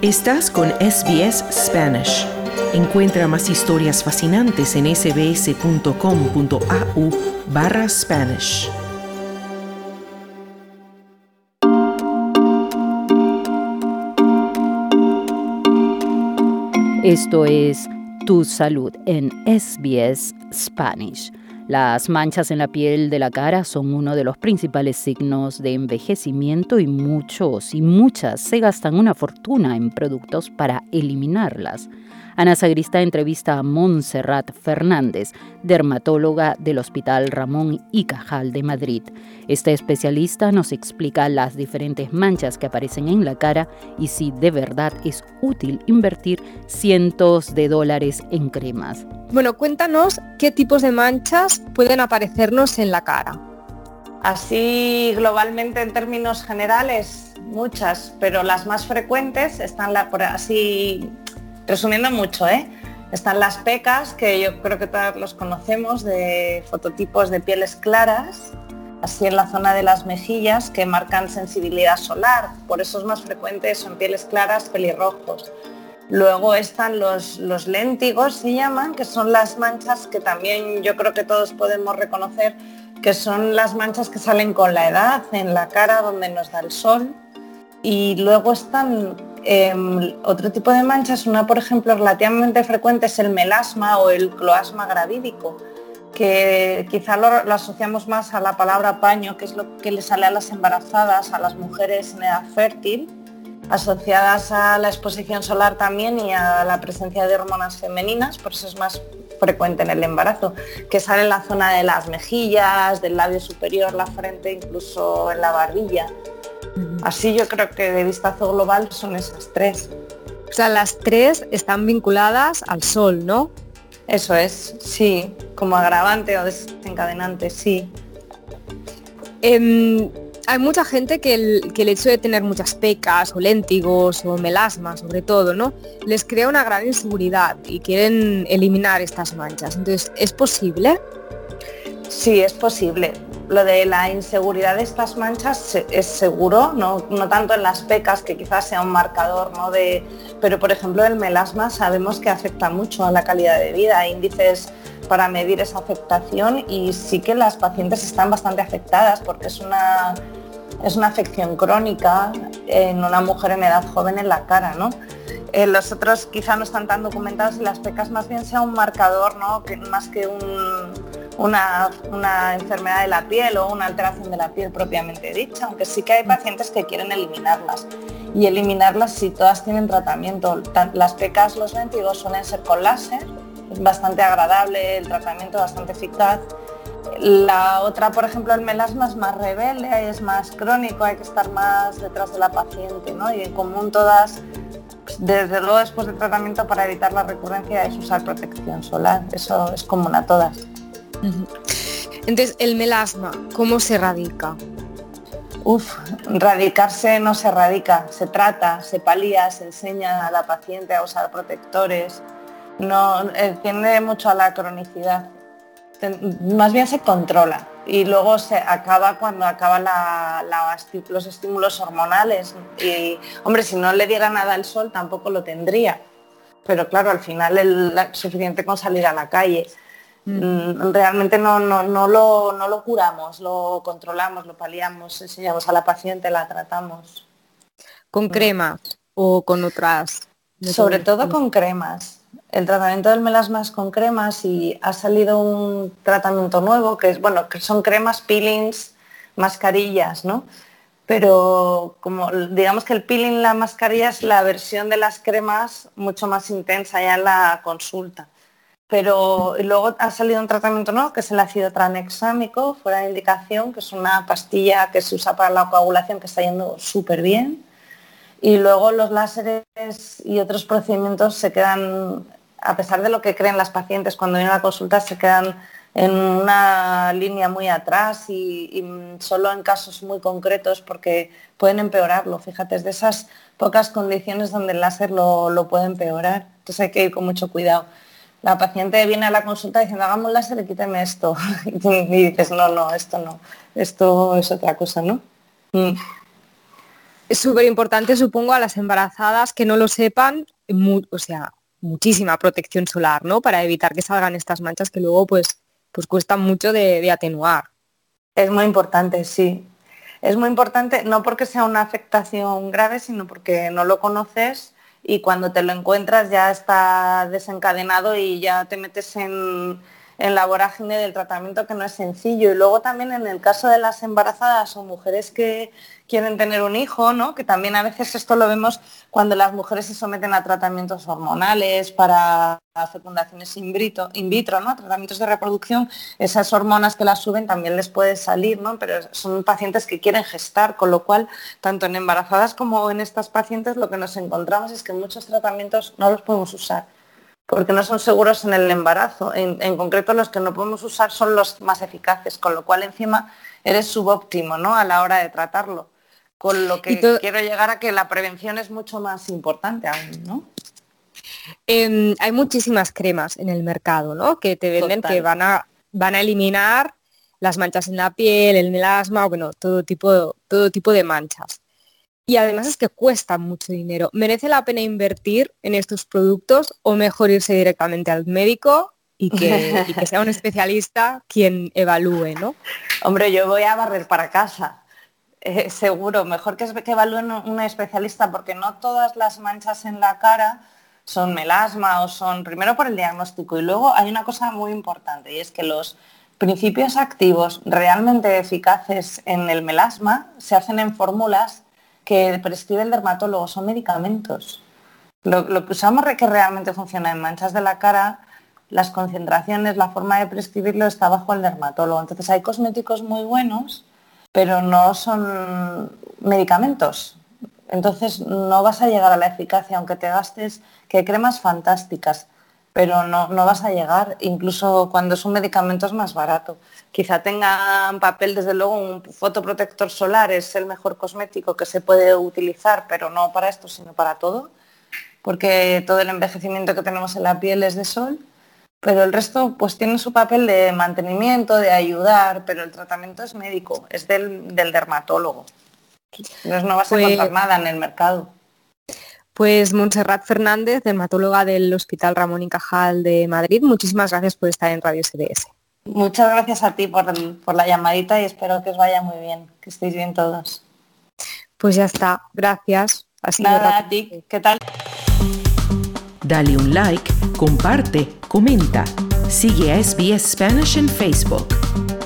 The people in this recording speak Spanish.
Estás con SBS Spanish. Encuentra más historias fascinantes en sbs.com.au/Spanish. Esto es Tu Salud en SBS Spanish. Las manchas en la piel de la cara son uno de los principales signos de envejecimiento y muchos y muchas se gastan una fortuna en productos para eliminarlas. Ana Sagristá entrevista a Montserrat Fernández, dermatóloga del Hospital Ramón y Cajal de Madrid. Esta especialista nos explica las diferentes manchas que aparecen en la cara y si de verdad es útil invertir cientos de dólares en cremas. Bueno, cuéntanos qué tipos de manchas pueden aparecernos en la cara. Así globalmente en términos generales, muchas, pero las más frecuentes están por así resumiendo mucho, están las pecas, que yo creo que todos los conocemos, de fototipos de pieles claras, así en la zona de las mejillas, que marcan sensibilidad solar, por eso es más frecuente, son pieles claras, pelirrojos. Luego están los léntigos, se llaman, que son las manchas que también yo creo que todos podemos reconocer, que son las manchas que salen con la edad, en la cara donde nos da el sol. Y luego están otro tipo de manchas, una por ejemplo relativamente frecuente es el melasma o el cloasma gravídico, que quizá lo asociamos más a la palabra paño, que es lo que le sale a las embarazadas, a las mujeres en edad fértil, asociadas a la exposición solar también y a la presencia de hormonas femeninas, por eso es más frecuente en el embarazo, que sale en la zona de las mejillas, del labio superior, la frente, incluso en la barbilla. Así yo creo que de vistazo global son esas tres. O sea, las tres están vinculadas al sol, ¿no? Eso es, sí, como agravante o desencadenante, sí. Hay mucha gente que el hecho de tener muchas pecas o léntigos o melasma, sobre todo, ¿no?, les crea una gran inseguridad y quieren eliminar estas manchas. Entonces, ¿es posible? Sí, es posible. Lo de la inseguridad de estas manchas es seguro, no tanto en las pecas, que quizás sea un marcador, ¿no?, pero por ejemplo el melasma sabemos que afecta mucho a la calidad de vida. Hay índices para medir esa afectación y sí que las pacientes están bastante afectadas porque es una afección crónica en una mujer en edad joven en la cara, ¿no? Los otros quizá no están tan documentados y las pecas más bien sea un marcador, ¿no?, que más que una enfermedad de la piel o una alteración de la piel propiamente dicha, aunque sí que hay pacientes que quieren eliminarlas. Y eliminarlas si todas tienen tratamiento. Las pecas, los léntigos suelen ser con láser, es bastante agradable, el tratamiento bastante eficaz. La otra, por ejemplo, el melasma es más rebelde, es más crónico, hay que estar más detrás de la paciente, ¿no? Y en común todas, desde luego después del tratamiento, para evitar la recurrencia es usar protección solar, eso es común a todas. Entonces, el melasma, ¿cómo se erradica? Radicarse no se erradica, se trata, se palía, se enseña a la paciente a usar protectores. No tiende mucho a la cronicidad, más bien se controla y luego se acaba cuando acaban los estímulos hormonales y, hombre, si no le diera nada al sol tampoco lo tendría, pero claro, al final es suficiente con salir a la calle. Realmente no lo curamos, lo controlamos, lo paliamos, enseñamos a la paciente, la tratamos. ¿Con cremas o con otras? Sobre todo con cremas. El tratamiento del melasma es con cremas y ha salido un tratamiento nuevo que son cremas, peelings, mascarillas, ¿no? Pero como digamos que el peeling, la mascarilla es la versión de las cremas mucho más intensa ya en la consulta. Pero luego ha salido un tratamiento nuevo que es el ácido tranexámico, fuera de indicación, que es una pastilla que se usa para la coagulación que está yendo súper bien. Y luego los láseres y otros procedimientos se quedan, a pesar de lo que creen las pacientes cuando vienen a la consulta, se quedan en una línea muy atrás y solo en casos muy concretos porque pueden empeorarlo. Fíjate, es de esas pocas condiciones donde el láser lo puede empeorar. Entonces hay que ir con mucho cuidado. La paciente viene a la consulta diciendo, hagamos un láser y quíteme esto. Y dices, no, esto no, esto es otra cosa, ¿no? Es súper importante, supongo, a las embarazadas que no lo sepan, muchísima protección solar, ¿no? Para evitar que salgan estas manchas que luego pues cuestan mucho de atenuar. Es muy importante, sí. Es muy importante, no porque sea una afectación grave, sino porque no lo conoces y cuando te lo encuentras ya está desencadenado y ya te metes en la vorágine del tratamiento, que no es sencillo. Y luego también en el caso de las embarazadas o mujeres que quieren tener un hijo, ¿no? Que también a veces esto lo vemos cuando las mujeres se someten a tratamientos hormonales para fecundaciones in vitro, ¿no? Tratamientos de reproducción, esas hormonas que las suben también les puede salir, ¿no? Pero son pacientes que quieren gestar, con lo cual, tanto en embarazadas como en estas pacientes, lo que nos encontramos es que muchos tratamientos no los podemos usar porque no son seguros en el embarazo. En concreto, los que no podemos usar son los más eficaces, con lo cual encima eres subóptimo, ¿no? A la hora de tratarlo. Con lo que quiero llegar a que la prevención es mucho más importante aún, ¿no? Hay muchísimas cremas en el mercado, ¿no? Que te venden que van a eliminar las manchas en la piel, el melasma, bueno, todo tipo de manchas. Y además es que cuesta mucho dinero. ¿Merece la pena invertir en estos productos o mejor irse directamente al médico y que sea un especialista quien evalúe, ¿no? Hombre, yo voy a barrer para casa, seguro. Mejor que evalúen un especialista, porque no todas las manchas en la cara son melasma o son, primero por el diagnóstico, y luego hay una cosa muy importante y es que los principios activos realmente eficaces en el melasma se hacen en fórmulas que prescribe el dermatólogo, son medicamentos. Lo que usamos que realmente funciona en manchas de la cara, las concentraciones, la forma de prescribirlo está bajo el dermatólogo. Entonces hay cosméticos muy buenos, pero no son medicamentos. Entonces no vas a llegar a la eficacia, aunque te gastes, que hay cremas fantásticas, pero no vas a llegar, incluso cuando es un medicamento es más barato. Quizá tenga en papel, desde luego, un fotoprotector solar es el mejor cosmético que se puede utilizar, pero no para esto, sino para todo, porque todo el envejecimiento que tenemos en la piel es de sol, pero el resto pues tiene su papel de mantenimiento, de ayudar, pero el tratamiento es médico, es del dermatólogo. Entonces no vas a encontrar nada en el mercado. Pues Montserrat Fernández, dermatóloga del Hospital Ramón y Cajal de Madrid, muchísimas gracias por estar en Radio SBS. Muchas gracias a ti por la llamadita y espero que os vaya muy bien, que estéis bien todos. Pues ya está, gracias. Nada, a ti, ¿qué tal? Dale un like, comparte, comenta. Sigue a SBS Spanish en Facebook.